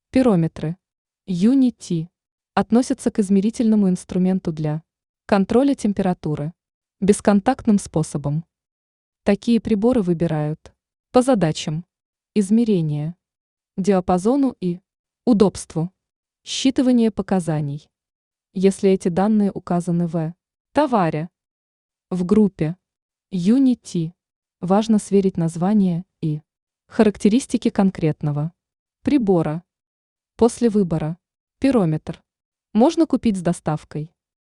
Пирометры Unity относятся к измерительному инструменту для контроля температуры бесконтактным способом. Такие приборы выбирают по задачам измерения, диапазону и удобству считывания показаний. Если эти данные указаны в товаре, в группе Unity, важно сверить название и характеристики конкретного прибора. После выбора пирометр можно купить с доставкой.